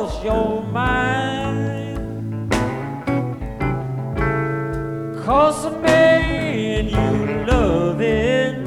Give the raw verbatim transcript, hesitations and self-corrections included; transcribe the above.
cross your mind. 'Cause the man you loving